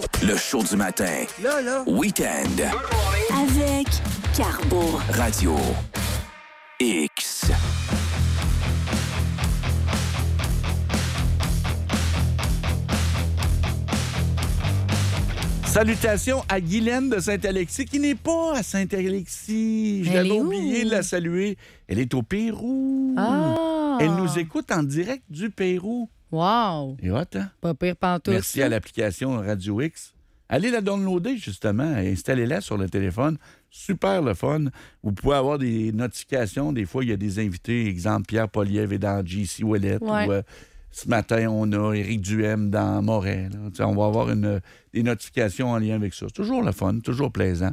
Le show du matin. Là. Week-end. Avec Carbo. Radio X. Salutations à Guylaine de Saint-Alexis, qui n'est pas à Saint-Alexis. Je Elle l'avais est où? oublié de la saluer. Elle est au Pérou. Ah! Elle nous écoute en direct du Pérou. Wow! Et hot, hein? Pas pire pantoute. Merci à l'application Radio X. Allez la downloader, justement. Installez-la sur le téléphone. Super le fun. Vous pouvez avoir des notifications. Des fois, il y a des invités. Exemple, Pierre Poilievre et dans J.C. Ouellette. Ouais. Ou, ce matin, on a Éric Duhem dans Moret. Là. On va avoir des notifications en lien avec ça. C'est toujours le fun, toujours plaisant.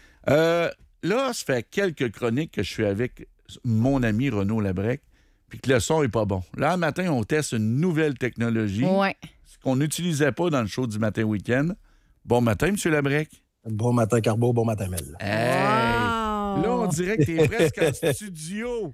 Là, ça fait quelques chroniques que je suis avec mon ami Renaud Labrec, puis que le son n'est pas bon. Là, un matin, on teste une nouvelle technologie. Ouais. Ce qu'on n'utilisait pas dans le show du matin week-end. Bon matin, M. Labrec. Bon matin, Carbo. Bon matin, Mel. Hey! Là, on dirait que t'es presque en studio.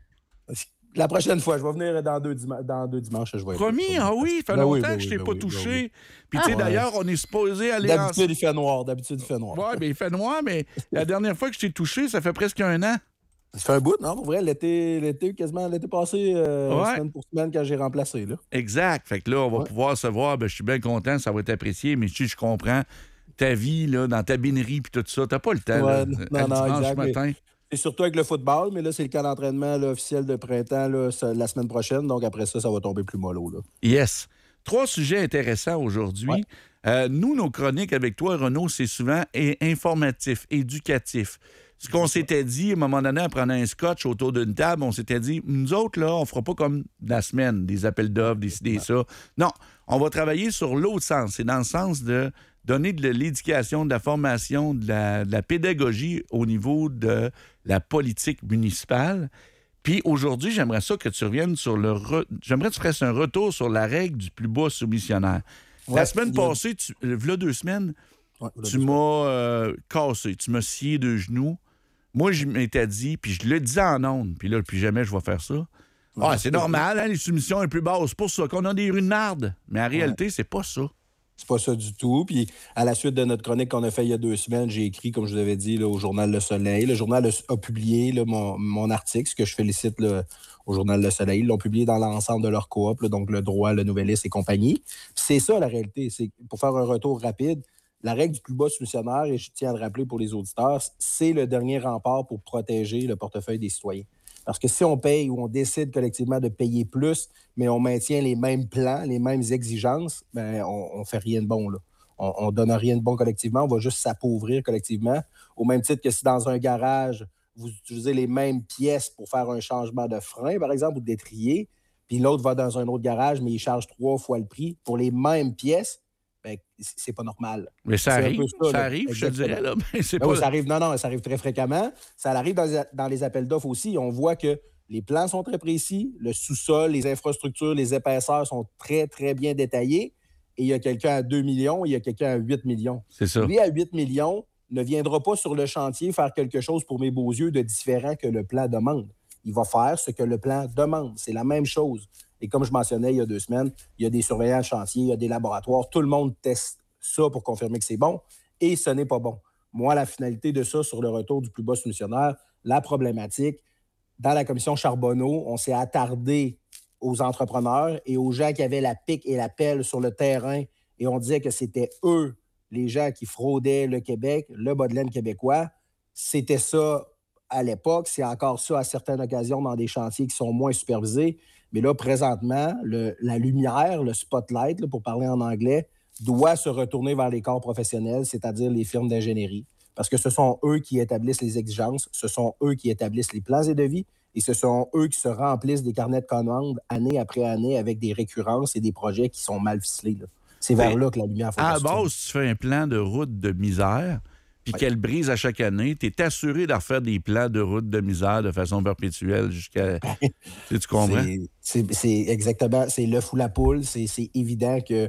La prochaine fois, je vais venir dans deux dimanches. Je vais être Promis, là. ah oui, ça fait Ben oui, longtemps ben que je oui, t'ai ben pas oui, ben touché. oui. Puis, tu sais, Ouais. d'ailleurs, on est supposé aller D'habitude, il fait noir. Oui, mais il fait noir, mais la dernière fois que je t'ai touché, ça fait presque un an. Ça fait un bout, non? Pour vrai, quasiment l'été passé, Ouais. semaine pour semaine, quand j'ai remplacé. Là. Exact. Fait que là, on va Ouais. pouvoir se voir. Ben, je suis bien content, ça va être apprécié, mais je comprends ta vie, là, dans ta binerie puis tout ça. T'as pas le temps, là, Ouais, le non, dimanche exact, mais- matin. Et surtout avec le football, mais là, c'est le camp d'entraînement là, officiel de printemps là, la semaine prochaine. Donc après ça va tomber plus mollo. Là. Yes. 3 sujets intéressants aujourd'hui. Nous, nos chroniques avec toi, Renaud, c'est souvent informatif, éducatif. Ce qu'on s'était dit, à un moment donné, en prenant un scotch autour d'une table, on s'était dit, nous autres, là, on fera pas comme la semaine, des appels d'offres, des ça. Non, on va travailler sur l'autre sens. C'est dans le sens de donner de l'éducation, de la formation, de la pédagogie au niveau de la politique municipale. Puis aujourd'hui, j'aimerais ça que tu reviennes sur j'aimerais que tu fasses un retour sur la règle du plus bas soumissionnaire. La Ouais, semaine passée, v'là 2 semaines, Ouais, tu m'as cassé, tu m'as scié de genoux. Moi, je m'étais dit, puis je le disais en ondes, puis là, plus jamais je vais faire ça. Ah, c'est normal, hein, les soumissions un peu basses. C'est pour ça qu'on a des runardes. Mais en réalité, c'est pas ça. C'est pas ça du tout. Puis, à la suite de notre chronique qu'on a fait il y a 2 semaines, j'ai écrit, comme je vous avais dit, là, au Journal Le Soleil. Le Journal a publié là, mon article, ce que je félicite là, au Journal Le Soleil. Ils l'ont publié dans l'ensemble de leur coop, là, donc Le Droit, Le Nouvelliste et compagnie. Puis c'est ça, la réalité. C'est, pour faire un retour rapide, la règle du plus bas soumissionnaire, et je tiens à le rappeler pour les auditeurs, c'est le dernier rempart pour protéger le portefeuille des citoyens. Parce que si on paye ou on décide collectivement de payer plus, mais on maintient les mêmes plans, les mêmes exigences, ben on fait rien de bon, là. On donne rien de bon collectivement, on va juste s'appauvrir collectivement. Au même titre que si dans un garage, vous utilisez les mêmes pièces pour faire un changement de frein, par exemple, ou d'étrier, puis l'autre va dans un autre garage, mais il charge 3 fois le prix pour les mêmes pièces, ben c'est pas normal. Mais ça C'est un arrive, peu ça, ça là. arrive, je te Exactement. dirais. Là, mais c'est Ben pas... oui, ça arrive, non, ça arrive très fréquemment. Ça arrive dans les appels d'offres aussi. On voit que les plans sont très précis, le sous-sol, les infrastructures, les épaisseurs sont très, très bien détaillés. Et il y a quelqu'un à 2 millions, il y a quelqu'un à 8 millions. C'est ça. Lui, à 8 millions, ne viendra pas sur le chantier faire quelque chose pour mes beaux yeux de différent que le plan demande. Il va faire ce que le plan demande. C'est la même chose. Et comme je mentionnais il y a 2 semaines, il y a des surveillants de chantier, il y a des laboratoires. Tout le monde teste ça pour confirmer que c'est bon. Et ce n'est pas bon. Moi, la finalité de ça, sur le retour du plus bas soumissionnaire, la problématique, dans la commission Charbonneau, on s'est attardé aux entrepreneurs et aux gens qui avaient la pique et la pelle sur le terrain et on disait que c'était eux, les gens qui fraudaient le Québec, le bas de laine québécois. C'était ça à l'époque, c'est encore ça à certaines occasions dans des chantiers qui sont moins supervisés. Mais là, présentement, la lumière, le spotlight, là, pour parler en anglais, doit se retourner vers les corps professionnels, c'est-à-dire les firmes d'ingénierie. Parce que ce sont eux qui établissent les exigences, ce sont eux qui établissent les plans et devis, et ce sont eux qui se remplissent des carnets de commandes année après année avec des récurrences et des projets qui sont mal ficelés, là. C'est vers là que la lumière faut À la se tourner. base, tu fais un plan de route de misère, puis qu'elle brise à chaque année, tu es assuré de refaire des plans de route de misère de façon perpétuelle jusqu'à... tu comprends? C'est exactement, c'est l'œuf ou la poule. C'est évident que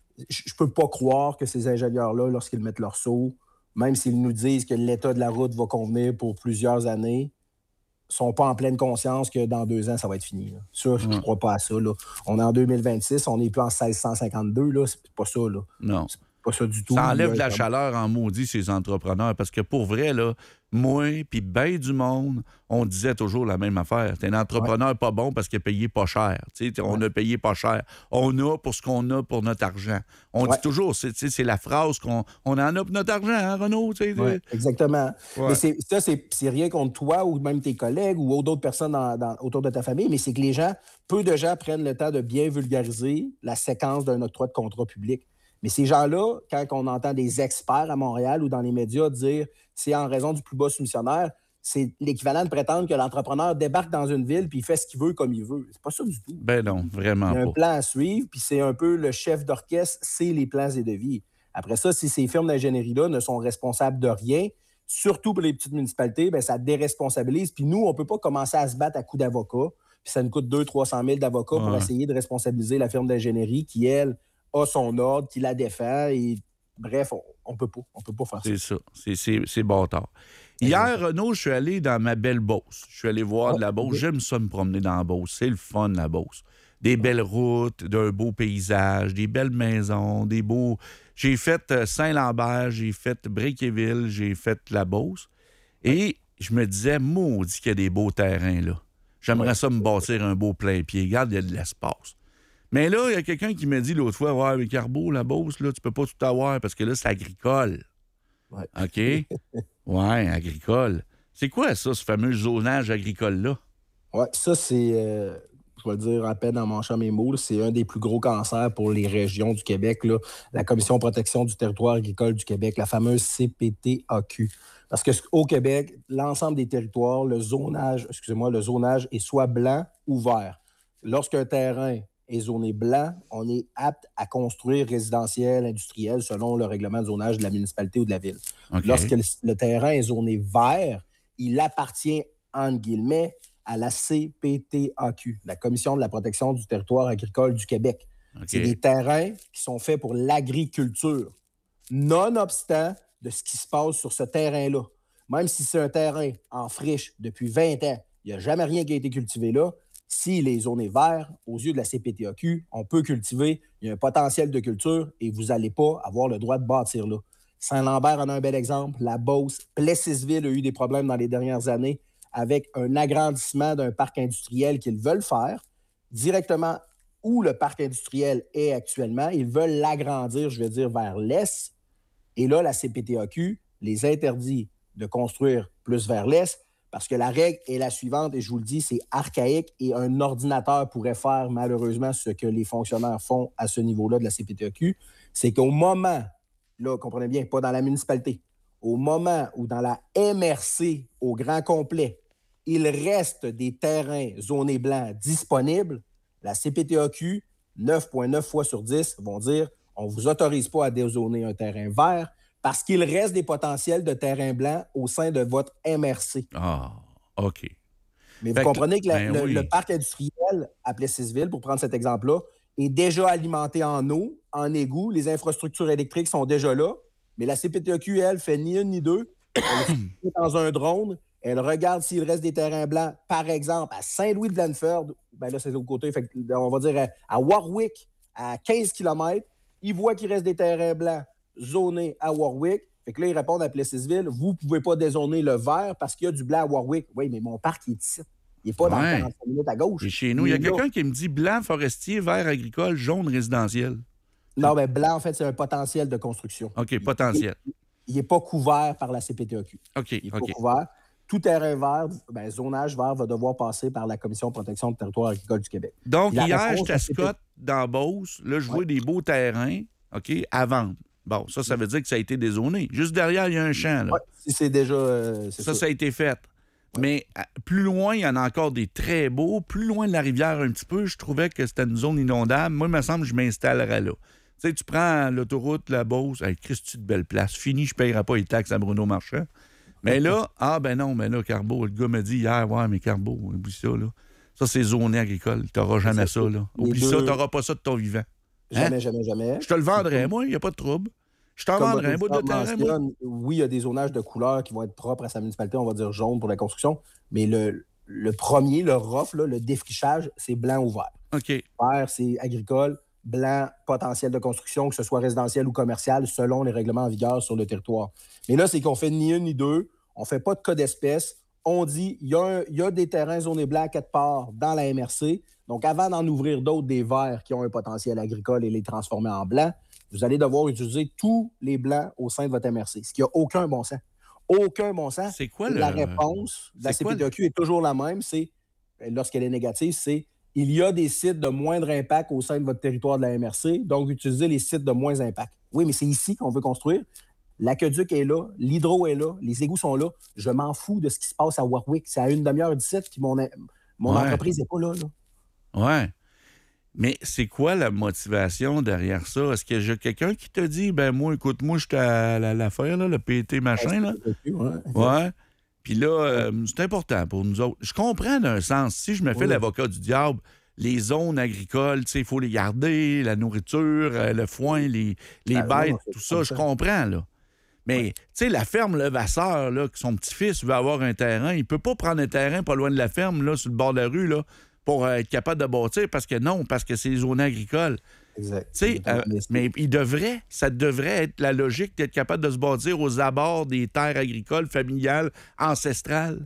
je peux pas croire que ces ingénieurs-là, lorsqu'ils mettent leur saut, même s'ils nous disent que l'état de la route va convenir pour plusieurs années, sont pas en pleine conscience que dans 2 ans, ça va être fini. Là. Ça, je crois pas à ça. Là. On est en 2026, on n'est plus en 1652, là. C'est pas ça. Là. Non. Pas ça du tout. Ça enlève de la Comme- chaleur en maudit, ces entrepreneurs, parce que pour vrai, là, moi, puis ben du monde, on disait toujours la même affaire. T'es un entrepreneur pas bon parce qu'il a payé pas cher. Tu sais, on a payé pas cher. On a pour ce qu'on a pour notre argent. On dit toujours, c'est la phrase qu'on en a pour notre argent, hein, Renaud? Tu sais, Ouais, exactement. Ouais. Mais c'est rien contre toi ou même tes collègues ou d'autres personnes autour de ta famille, mais c'est que peu de gens prennent le temps de bien vulgariser la séquence d'un octroi de contrat public. Mais ces gens-là, quand on entend des experts à Montréal ou dans les médias dire c'est en raison du plus bas soumissionnaire, c'est l'équivalent de prétendre que l'entrepreneur débarque dans une ville puis il fait ce qu'il veut comme il veut. C'est pas ça du tout. Ben non, vraiment Il y a un pas. plan à suivre, puis c'est un peu le chef d'orchestre, c'est les plans et devis. Après ça, si ces firmes d'ingénierie-là ne sont responsables de rien, surtout pour les petites municipalités, bien, ça déresponsabilise. Puis nous, on ne peut pas commencer à se battre à coups d'avocat. Puis ça nous coûte 200-300 000 d'avocats pour essayer de responsabiliser la firme d'ingénierie qui, elle, a son ordre, qui la défend. Et bref, on peut pas. On peut pas faire ça. C'est ça. C'est bâtard. Hier, Renaud, je suis allé dans ma belle Beauce. Je suis allé voir de la Beauce. OK. J'aime ça me promener dans la Beauce. C'est le fun, la Beauce. Des belles routes, d'un beau paysage, des belles maisons, des beaux... J'ai fait Saint-Lambert, j'ai fait Bréquéville, j'ai fait la Beauce. Et je me disais, maudit qu'il y a des beaux terrains, là. J'aimerais ça me bâtir un beau plein pied. Regarde, il y a de l'espace. Mais là, il y a quelqu'un qui m'a dit l'autre fois, ouais, mais Carbo, la Beauce, là, tu peux pas tout avoir parce que là, c'est agricole. Ouais. OK? Ouais, agricole. C'est quoi ça, ce fameux zonage agricole-là? Oui, ça, c'est, je vais le dire à peine en manchant mes mots, là, c'est un des plus gros cancers pour les régions du Québec, là, la Commission de protection du territoire agricole du Québec, la fameuse CPTAQ. Parce qu'au Québec, l'ensemble des territoires, le zonage est soit blanc ou vert. Lorsqu'un terrain est zoné blanc, on est apte à construire résidentiel, industriel, selon le règlement de zonage de la municipalité ou de la ville. OK. Lorsque le terrain est zoné vert, il appartient, entre guillemets, à la CPTAQ, la Commission de la protection du territoire agricole du Québec. OK. C'est des terrains qui sont faits pour l'agriculture, nonobstant de ce qui se passe sur ce terrain-là. Même si c'est un terrain en friche depuis 20 ans, il n'y a jamais rien qui a été cultivé là. S'il est zoné vert, aux yeux de la CPTAQ, on peut cultiver, il y a un potentiel de culture et vous n'allez pas avoir le droit de bâtir là. Saint-Lambert en a un bel exemple. La Beauce, Plessisville a eu des problèmes dans les dernières années avec un agrandissement d'un parc industriel qu'ils veulent faire directement où le parc industriel est actuellement. Ils veulent l'agrandir, je vais dire, vers l'est. Et là, la CPTAQ les interdit de construire plus vers l'est parce que la règle est la suivante, et je vous le dis, c'est archaïque et un ordinateur pourrait faire malheureusement ce que les fonctionnaires font à ce niveau-là de la CPTAQ, c'est qu'au moment, là, comprenez bien, pas dans la municipalité, au moment où dans la MRC au grand complet, il reste des terrains zonés blancs disponibles, la CPTAQ, 9,9 fois sur 10, vont dire on ne vous autorise pas à dézoner un terrain vert parce qu'il reste des potentiels de terrain blanc au sein de votre MRC. Ah, OK. Mais Fait vous que- comprenez que ben oui. le parc industriel à Plessisville, pour prendre cet exemple-là, est déjà alimenté en eau, en égout. Les infrastructures électriques sont déjà là. Mais la CPTAQ, elle, fait ni une ni deux. Elle est dans un drone. Elle regarde s'il reste des terrains blancs, par exemple, à Saint-Louis-de-Blanford. Ben là, c'est de l'autre côté. Fait que, on va dire à Warwick, à 15 km. Ils voient qu'il reste des terrains blancs zonés à Warwick. Fait que là, ils répondent à Plessisville, vous ne pouvez pas dézoner le vert parce qu'il y a du blanc à Warwick. Oui, mais mon parc, il est ici. Il n'est pas dans Ouais. 45 minutes à gauche. Et chez nous, il y a est là. quelqu'un qui me dit blanc forestier, vert agricole, jaune résidentiel. Non, mais blanc, en fait, c'est un potentiel de construction. OK, potentiel. Il n'est pas couvert par la CPTAQ. OK, Il n'est pas OK. couvert. Tout terrain vert, ben, zonage vert va devoir passer par la Commission de protection du territoire agricole du Québec. Donc, La hier, réponse, j'étais à c'est Scott, dans Beauce. Là, je vois des beaux terrains, OK, à vendre. Bon, ça veut dire que ça a été dézoné. Juste derrière, il y a un champ, là. Ouais, si c'est déjà. C'est Ça a été fait. Mais plus loin, il y en a encore des très beaux. Plus loin de la rivière un petit peu, je trouvais que c'était une zone inondable. Moi, il me semble que je m'installerais là. Tu sais, tu prends l'autoroute, la Beauce, hey, Christy, de belle place. Fini, je ne payerai pas les taxes à Bruno Marchand. Mais là, mais là, Carbo, le gars m'a dit hier, ouais, mais Carbo, oublie ça, là. Ça, c'est zoné agricole. Tu n'auras jamais ça, là. Les Oublie deux- ça, tu n'auras pas ça de ton vivant. Jamais, jamais, jamais. Je te le vendrais, moi, il n'y a pas de trouble. Je t'en Comme vendrais un bout de Bob terrain, moi. mentionne, oui, il y a des zonages de couleurs qui vont être propres à sa municipalité, on va dire jaune pour la construction, mais le premier, le rough, là, le défrichage, c'est blanc ou vert. OK. Vert, c'est agricole. blanc potentiel de construction, que ce soit résidentiel ou commercial, selon les règlements en vigueur sur le territoire. Mais là, c'est qu'on fait ni une ni deux. On ne fait pas de cas d'espèce. On dit il y a des terrains zonés blancs à quelque part dans la MRC. Donc, avant d'en ouvrir d'autres, des verts qui ont un potentiel agricole et les transformer en blanc, vous allez devoir utiliser tous les blancs au sein de votre MRC, ce qui n'a aucun bon sens. Aucun bon sens. C'est quoi la réponse de la CPTQ est toujours la même. C'est, lorsqu'elle est négative, c'est il y a des sites de moindre impact au sein de votre territoire de la MRC, donc utilisez les sites de moins impact. Oui, mais c'est ici qu'on veut construire. L'aqueduc est là, l'hydro est là, les égouts sont là. Je m'en fous de ce qui se passe à Warwick. C'est à une demi-heure du site, puis mon entreprise n'est pas là. Ouais. Mais c'est quoi la motivation derrière ça? Est-ce qu'il y a quelqu'un qui te dit, ben moi, écoute, moi, j'étais à l'affaire, là, le PT machin, là? Ouais. Puis là, c'est important pour nous autres. Je comprends d'un sens. Si je me fais l'avocat du diable, les zones agricoles, il faut les garder, la nourriture, le foin, les bêtes, tout ça, je comprends, là. Mais, tu sais, la ferme Levasseur, là, que son petit-fils veut avoir un terrain, il peut pas prendre un terrain pas loin de la ferme, là, sur le bord de la rue, là, pour être capable de bâtir, parce que c'est zone agricole. Exact. Mais ça devrait être la logique d'être capable de se bâtir aux abords des terres agricoles, familiales, ancestrales.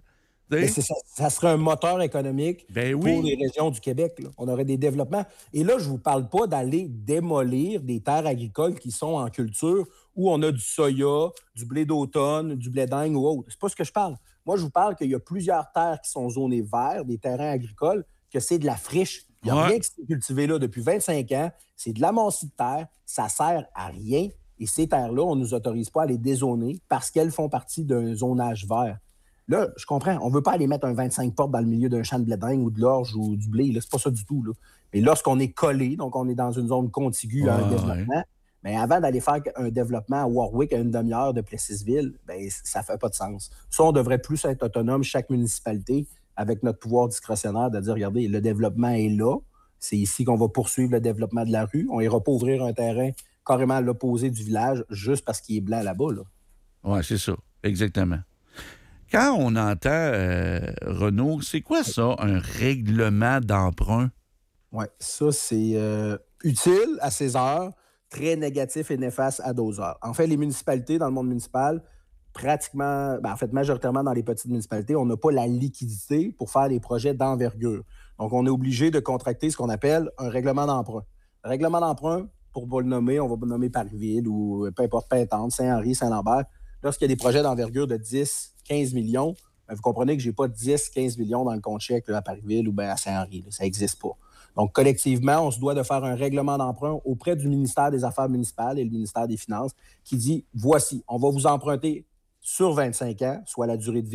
Ça serait un moteur économique pour les régions du Québec. Là. On aurait des développements. Et là, je ne vous parle pas d'aller démolir des terres agricoles qui sont en culture où on a du soya, du blé d'automne, du blé d'Inde ou autre. C'est pas ce que je parle. Moi, je vous parle qu'il y a plusieurs terres qui sont zonées vertes, des terrains agricoles, que c'est de la friche. Il n'y a rien qui s'est cultivé là depuis 25 ans. C'est de l'amoncie de terre. Ça sert à rien. Et ces terres-là, on ne nous autorise pas à les dézoner parce qu'elles font partie d'un zonage vert. Là, je comprends. On ne veut pas aller mettre un 25 portes dans le milieu d'un champ de blé d'Inde ou de l'orge ou du blé. Là, c'est pas ça du tout. Là. Mais lorsqu'on est collé, donc on est dans une zone contiguë à un développement, mais avant d'aller faire un développement à Warwick à une demi-heure de Plessisville, ça ne fait pas de sens. Ça, on devrait plus être autonome, chaque municipalité, avec notre pouvoir discrétionnaire, de dire, regardez, le développement est là. C'est ici qu'on va poursuivre le développement de la rue. On n'ira pas ouvrir un terrain carrément à l'opposé du village juste parce qu'il est blanc là-bas. Là. Oui, c'est ça. Exactement. Quand on entend, Renaud, c'est quoi ça, un règlement d'emprunt? Oui, ça, c'est utile à ses heures, très négatif et néfaste à d'autres heures. En fait, les municipalités, dans le monde municipal, pratiquement, majoritairement dans les petites municipalités, on n'a pas la liquidité pour faire des projets d'envergure. Donc, on est obligé de contracter ce qu'on appelle un règlement d'emprunt. Le règlement d'emprunt, pour pas le nommer, on va le nommer Parisville ou peu importe, Pintante, Saint-Henri, Saint-Lambert. Lorsqu'il y a des projets d'envergure de 10, 15 millions, vous comprenez que je n'ai pas 10, 15 millions dans le compte chèque là, à Parisville ou bien à Saint-Henri. Là, ça n'existe pas. Donc, collectivement, on se doit de faire un règlement d'emprunt auprès du ministère des Affaires municipales et le ministère des Finances qui dit, voici, on va vous emprunter sur 25 ans, soit la durée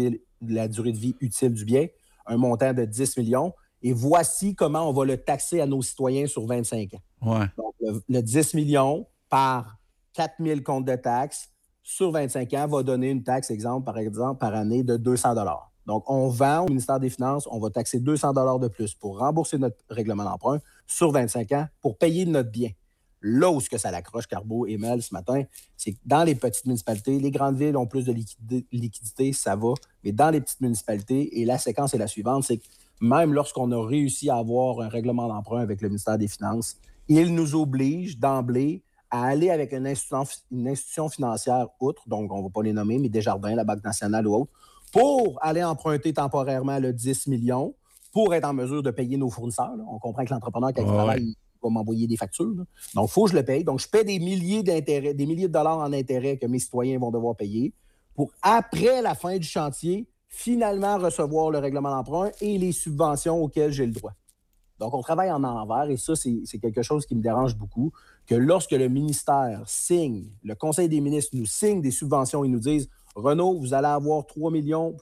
de vie utile du bien, un montant de 10 millions, et voici comment on va le taxer à nos citoyens sur 25 ans. Ouais. Donc, le 10 millions par 4 000 comptes de taxes sur 25 ans va donner une taxe, par exemple, par année de 200 $. Donc, on vend au ministère des Finances, on va taxer 200 $ de plus pour rembourser notre règlement d'emprunt sur 25 ans pour payer notre bien. Là où ça l'accroche, Carbo et Mel, ce matin, c'est que dans les petites municipalités, les grandes villes ont plus de liquidité, ça va, mais dans les petites municipalités, et la séquence est la suivante, c'est que même lorsqu'on a réussi à avoir un règlement d'emprunt avec le ministère des Finances, il nous oblige d'emblée à aller avec une institution financière outre, donc on ne va pas les nommer, mais Desjardins, la Banque nationale ou autre, pour aller emprunter temporairement le 10 millions pour être en mesure de payer nos fournisseurs. Là. On comprend que l'entrepreneur, quand il travaille, il va m'envoyer des factures. Là. Donc, il faut que je le paye. Donc, je paie des milliers de dollars en intérêts que mes citoyens vont devoir payer pour, après la fin du chantier, finalement recevoir le règlement d'emprunt et les subventions auxquelles j'ai le droit. Donc, on travaille en envers et ça, c'est quelque chose qui me dérange beaucoup, que lorsque le ministère signe, le Conseil des ministres nous signe des subventions, ils nous disent « Renaud, vous allez avoir 3,5 millions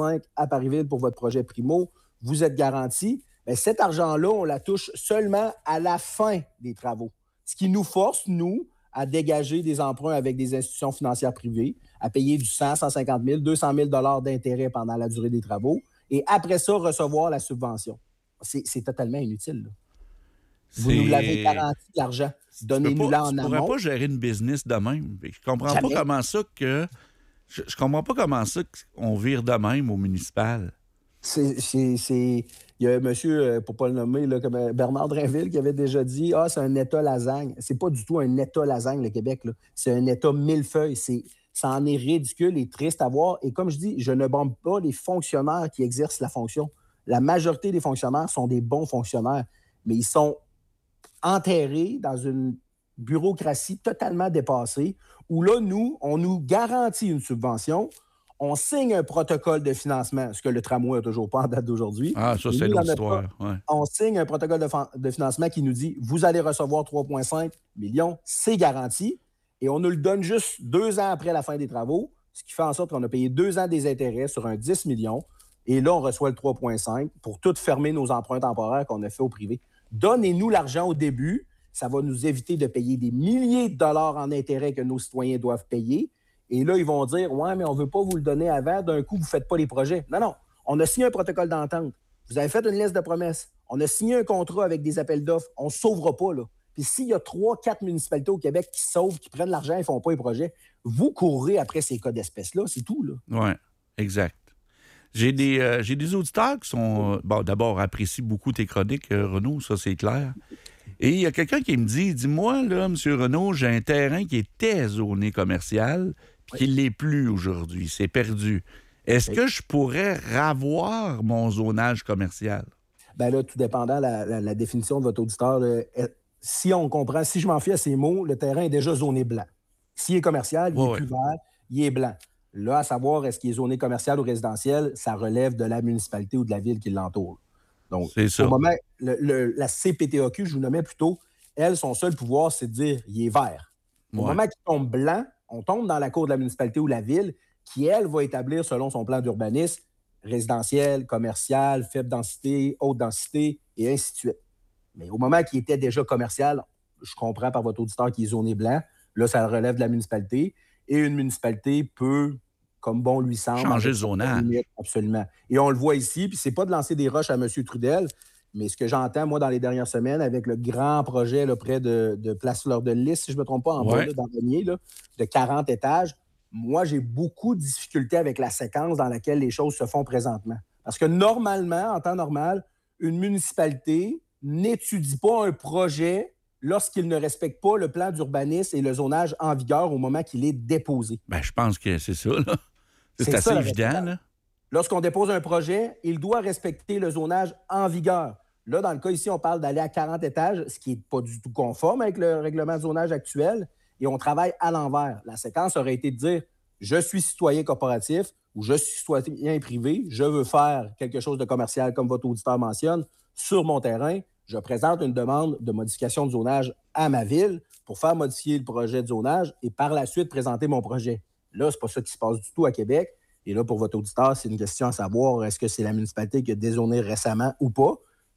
à Parisville pour votre projet Primo, vous êtes garanti. » Bien, cet argent-là, on la touche seulement à la fin des travaux. Ce qui nous force, nous, à dégager des emprunts avec des institutions financières privées, à payer du 100, 150 000, 200 000 $ d'intérêt pendant la durée des travaux et après ça, recevoir la subvention. C'est totalement inutile. Là. Vous nous l'avez garanti, l'argent. Donnez-nous-la en amont. Tu ne pourrais pas gérer une business de même. Je comprends pas comment ça que... Je comprends pas comment ça qu'on vire de même au municipal. Il y a un monsieur, pour ne pas le nommer, là, comme Bernard Drinville, qui avait déjà dit « Ah, c'est un État lasagne ». C'est pas du tout un État lasagne, le Québec. Là. C'est un État millefeuille. Ça en est ridicule et triste à voir. Et comme je dis, je ne bombe pas les fonctionnaires qui exercent la fonction. La majorité des fonctionnaires sont des bons fonctionnaires, mais ils sont enterrés dans une bureaucratie totalement dépassée où là, nous, on nous garantit une subvention, on signe un protocole de financement, ce que le tramway n'a toujours pas en date d'aujourd'hui. Ah, ça, Et c'est nous, l'autre dans notre histoire. cas, Ouais. on signe un protocole de financement qui nous dit « Vous allez recevoir 3,5 millions, c'est garanti ». Et on nous le donne juste 2 ans après la fin des travaux, ce qui fait en sorte qu'on a payé 2 ans des intérêts sur un 10 millions. Et là, on reçoit le 3,5 pour tout fermer nos emprunts temporaires qu'on a fait au privé. Donnez-nous l'argent au début. Ça va nous éviter de payer des milliers de dollars en intérêts que nos citoyens doivent payer. Et là, ils vont dire « Ouais, mais on ne veut pas vous le donner avant. D'un coup, vous ne faites pas les projets. » Non. On a signé un protocole d'entente. Vous avez fait une liste de promesses. On a signé un contrat avec des appels d'offres. On ne sauvera pas, là. Puis s'il y a 3-4 municipalités au Québec qui sauvent, qui prennent l'argent et ne font pas les projets, vous courrez après ces cas d'espèces-là. C'est tout, là. Oui, exact. J'ai des auditeurs qui sont... Bon, d'abord, apprécient beaucoup tes chroniques, Renaud, ça, c'est clair. Et il y a quelqu'un qui me dit, moi, là, M. Renaud, j'ai un terrain qui était zoné commercial, puis qui ne l'est plus aujourd'hui. C'est perdu. Est-ce que je pourrais ravoir mon zonage commercial? Bien là, tout dépendant de la définition de votre auditeur, si on comprend, si je m'en fie à ces mots, le terrain est déjà zoné blanc. S'il est commercial, il est plus vert, il est blanc. Là, à savoir, est-ce qu'il est zoné commercial ou résidentiel, ça relève de la municipalité ou de la ville qui l'entoure. Donc, c'est ça. Au moment, la CPTAQ, je vous nommais plus tôt, elle, son seul pouvoir, c'est de dire il est vert. Au moment qu'il tombe blanc, on tombe dans la cour de la municipalité ou la ville qui, elle, va établir, selon son plan d'urbanisme, résidentiel, commercial, faible densité, haute densité, et ainsi de suite. Mais au moment qu'il était déjà commercial, je comprends par votre auditeur qui est zoné blanc, là, ça relève de la municipalité, et une municipalité peut, comme bon lui semble... changer le zonage. Absolument. Et on le voit ici, puis c'est pas de lancer des roches à M. Trudel, mais ce que j'entends, moi, dans les dernières semaines, avec le grand projet là, près de Place Fleur de Lys, si je ne me trompe pas, en bas, là, dans Renier, là, de 40 étages, moi, j'ai beaucoup de difficultés avec la séquence dans laquelle les choses se font présentement. Parce que normalement, en temps normal, une municipalité n'étudie pas un projet lorsqu'il ne respecte pas le plan d'urbanisme et le zonage en vigueur au moment qu'il est déposé. Bien, je pense que c'est ça, là. C'est assez évident, là. Lorsqu'on dépose un projet, il doit respecter le zonage en vigueur. Là, dans le cas ici, on parle d'aller à 40 étages, ce qui n'est pas du tout conforme avec le règlement de zonage actuel, et on travaille à l'envers. La séquence aurait été de dire « Je suis citoyen corporatif » ou « Je suis citoyen privé, je veux faire quelque chose de commercial, comme votre auditeur mentionne, sur mon terrain. Je présente une demande de modification de zonage à ma ville pour faire modifier le projet de zonage et par la suite présenter mon projet. » Là, c'est pas ça qui se passe du tout à Québec. Et là, pour votre auditeur, c'est une question à savoir, est-ce que c'est la municipalité qui a dézoné récemment ou pas?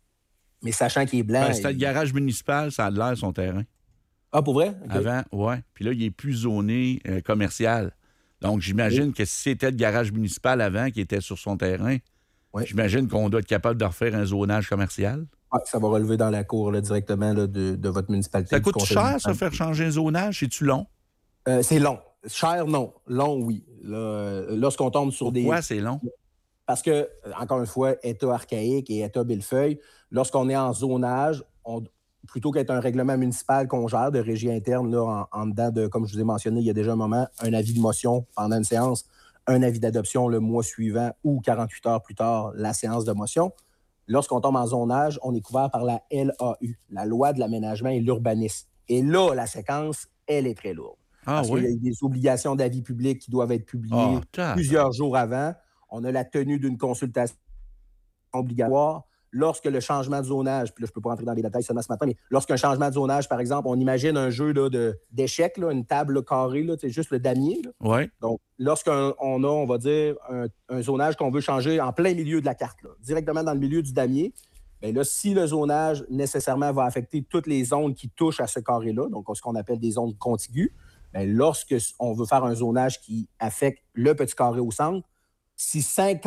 Mais sachant qu'il est blanc... C'était le garage municipal, ça a l'air son terrain. Ah, pour vrai? Okay. Avant, oui. Puis là, il est plus zoné commercial. Donc, j'imagine que si c'était le garage municipal avant qui était sur son terrain, j'imagine qu'on doit être capable de refaire un zonage commercial. Oui, ça va relever dans la cour là, directement là, de votre municipalité. Ça coûte cher, ça, faire changer un zonage? C'est-tu long? C'est long. Cher, non. Long, oui. Là, lorsqu'on tombe sur des... Pourquoi c'est long? Parce que, encore une fois, État archaïque et État millefeuille, lorsqu'on est en zonage, plutôt qu'être un règlement municipal qu'on gère de régie interne, là, en dedans de, comme je vous ai mentionné, il y a déjà un moment, un avis de motion pendant une séance, un avis d'adoption le mois suivant ou 48 heures plus tard, la séance de motion. Lorsqu'on tombe en zonage, on est couvert par la LAU, la Loi de l'aménagement et l'urbanisme. Et là, la séquence, elle est très lourde. Parce qu'il y a des obligations d'avis public qui doivent être publiées plusieurs jours avant. On a la tenue d'une consultation obligatoire. Lorsque le changement de zonage, puis là, je ne peux pas rentrer dans les détails seulement ce matin, mais lorsqu'un changement de zonage, par exemple, on imagine un jeu là, d'échecs, là, une table là, carrée, là, c'est juste le damier. Oui. Donc, lorsqu'on a, on va dire, un zonage qu'on veut changer en plein milieu de la carte, là, directement dans le milieu du damier, bien là, si le zonage nécessairement va affecter toutes les zones qui touchent à ce carré-là, donc ce qu'on appelle des zones contiguës, bien, lorsqu'on veut faire un zonage qui affecte le petit carré au centre, si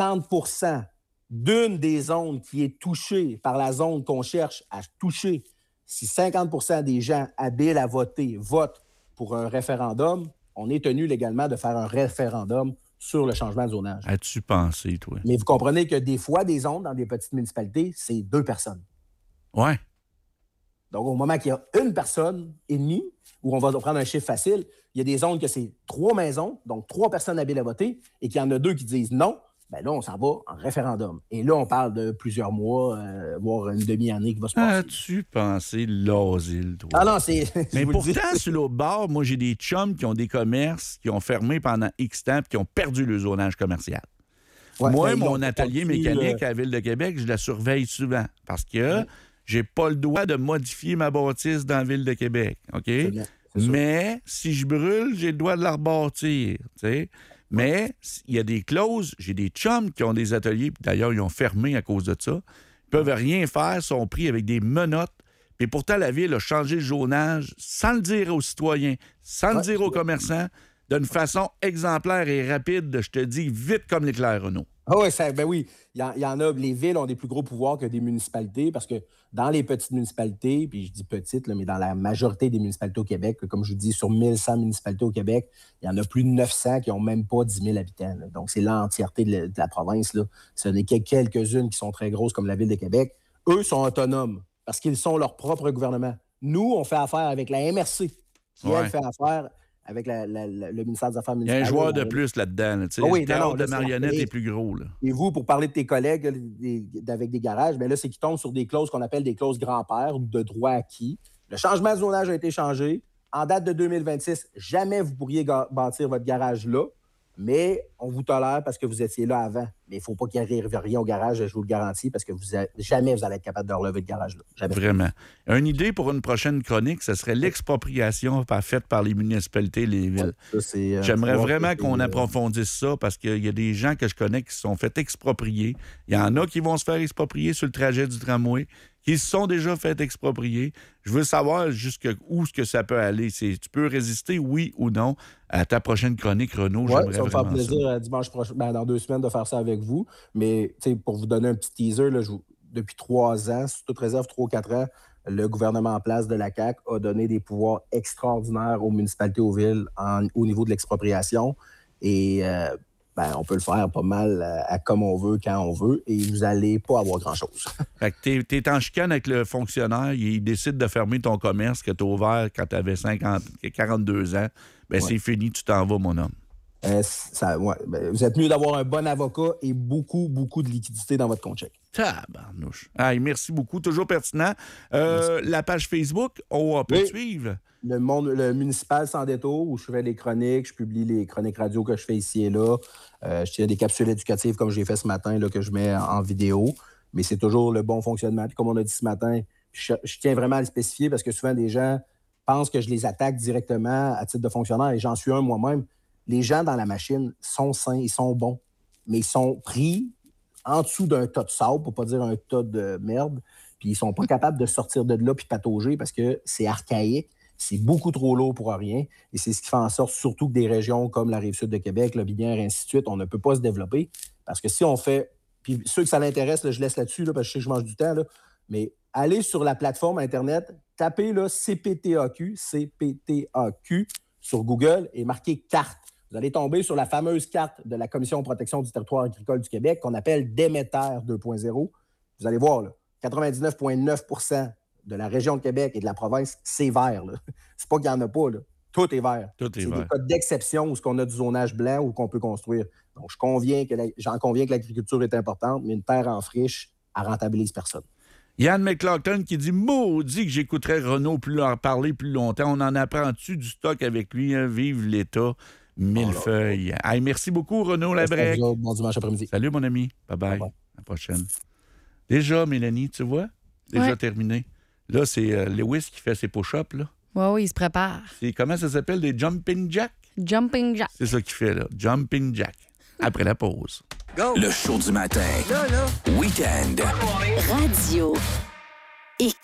50% d'une des zones qui est touchée par la zone qu'on cherche à toucher, si 50% des gens habiles à voter votent pour un référendum, on est tenu légalement de faire un référendum sur le changement de zonage. As-tu pensé, toi? Mais vous comprenez que des fois, des zones dans des petites municipalités, c'est 2 personnes. Ouais. Donc, au moment qu'il y a 1 personne et demie, où on va prendre un chiffre facile, il y a des zones que c'est 3 maisons, donc 3 personnes habiles à voter, et qu'il y en a 2 qui disent non, bien là, on s'en va en référendum. Et là, on parle de plusieurs mois, voire une demi-année qui va se passer. As-tu pensé l'asile, toi? Ah non, c'est... Mais je vous le dis. pourtant, sur l'autre bord, moi, j'ai des chums qui ont des commerces qui ont fermé pendant X temps et qui ont perdu le zonage commercial. Ouais, Moi, ben, ils mon l'ont atelier perdu, mécanique à la Ville de Québec, je la surveille souvent parce que j'ai pas le droit de modifier ma bâtisse dans la Ville de Québec, OK? C'est bien, c'est sûr. Mais si je brûle, j'ai le droit de la rebâtir, tu sais. Mais il y a des clauses. J'ai des chums qui ont des ateliers, puis d'ailleurs, ils ont fermé à cause de ça. Ils peuvent rien faire, sont pris avec des menottes. Puis pourtant, la Ville a changé le zonage sans le dire aux citoyens, sans le dire aux commerçants, d'une façon exemplaire et rapide, je te dis, vite comme l'éclair, Renaud. Ah oui, ben oui, il y en a. Les villes ont des plus gros pouvoirs que des municipalités parce que dans les petites municipalités, puis je dis petites, là, mais dans la majorité des municipalités au Québec, comme je vous dis, sur 1100 municipalités au Québec, il y en a plus de 900 qui n'ont même pas 10 000 habitants. Là. Donc, c'est l'entièreté de la province. Là. Ce n'est que quelques-unes qui sont très grosses comme la Ville de Québec. Eux sont autonomes parce qu'ils sont leur propre gouvernement. Nous, on fait affaire avec la MRC qui, elle, fait affaire avec le ministère des Affaires Il y a municipales. un joueur de plus là-dedans. Là, Ah oui, le théâtre non, de là, c'est marionnette la- est plus gros. Là. Et vous, pour parler de tes collègues avec des garages, bien là, c'est qu'ils tombent sur des clauses qu'on appelle des clauses grand-père ou de droit acquis. Le changement de zonage a été changé. En date de 2026, jamais vous pourriez bâtir votre garage là, mais on vous tolère parce que vous étiez là avant. Mais il ne faut pas qu'il arrive rien au garage, je vous le garantis, parce que jamais vous allez être capable de relever le garage là. Jamais. Vraiment. Une idée pour une prochaine chronique, ce serait l'expropriation faite par les municipalités et les villes. Ça, c'est, J'aimerais pouvoir vraiment que- qu'on approfondisse ça parce qu'il y a des gens que je connais qui se sont fait exproprier. Il y en a qui vont se faire exproprier sur le trajet du tramway, qui se sont déjà fait exproprier. Je veux savoir jusqu'où ce que ça peut aller. Tu peux résister, oui ou non, à ta prochaine chronique, Renaud. Oui, J'aimerais ça va me faire vraiment plaisir ça. dimanche prochain, dans 2 semaines, de faire ça avec vous. Mais pour vous donner un petit teaser, là, depuis 3 ans, sous toute réserve, 3 ou 4 ans, le gouvernement en place de la CAQ a donné des pouvoirs extraordinaires aux municipalités, aux villes, au niveau de l'expropriation. Et on peut le faire pas mal à comme on veut, quand on veut, et vous n'allez pas avoir grand-chose. Fait que t'es en chicane avec le fonctionnaire, il décide de fermer ton commerce que tu as ouvert quand tu avais 42 ans. C'est fini, tu t'en vas, mon homme. Vous êtes mieux d'avoir un bon avocat et beaucoup, beaucoup de liquidité dans votre compte chèque. Tabarnouche. Hey, merci beaucoup, toujours pertinent. La page Facebook, on peut te suivre. Le municipal sans détour, où je fais des chroniques, je publie les chroniques radio que je fais ici et là. Je tiens des capsules éducatives comme j'ai fait ce matin, là, que je mets en vidéo. Mais c'est toujours le bon fonctionnement. Puis comme on a dit ce matin, je tiens vraiment à le spécifier parce que souvent des gens pensent que je les attaque directement à titre de fonctionnaire, et j'en suis un moi-même. Les gens dans la machine sont sains, ils sont bons, mais ils sont pris en dessous d'un tas de sable, pour pas dire un tas de merde, puis ils sont pas capables de sortir de là puis patauger parce que c'est archaïque, c'est beaucoup trop lourd pour rien, et c'est ce qui fait en sorte surtout que des régions comme la Rive-Sud de Québec, le Binière, et ainsi de suite, on ne peut pas se développer parce que si on fait, puis ceux que ça l'intéresse, là, je laisse là-dessus, là, parce que je sais que je mange du temps, là, mais allez sur la plateforme Internet, tapez là, CPTAQ sur Google et marquez carte. Vous allez tomber sur la fameuse carte de la Commission de protection du territoire agricole du Québec qu'on appelle Déméter 2.0. Vous allez voir, là, 99,9% de la région de Québec et de la province, c'est vert. Là. C'est pas qu'il n'y en a pas. Là. Tout est vert. Tout est C'est vert. des cas d'exception où on a du zonage blanc ou qu'on peut construire. Donc, j'en conviens que l'agriculture est importante, mais une terre en friche, elle rentabilise personne. Yann McLaughlin qui dit « Maudit que j'écouterais Renaud en parler plus longtemps. On en apprend-tu du stock avec lui? Hein? Vive l'État. Millefeuille. » Hey, merci beaucoup, Renaud Labrec. Bon dimanche après-midi. Salut, mon ami. Bye-bye. Bye-bye. À la prochaine. Déjà, Mélanie, tu vois? Déjà Ouais. terminé. Là, c'est Lewis qui fait ses push-ups. Là. Oui, il se prépare. Comment ça s'appelle? Des jumping jacks? Jumping jack. C'est ça qu'il fait, là. Jumping jack. Après la pause. Le show du matin. Week-end. Radio X.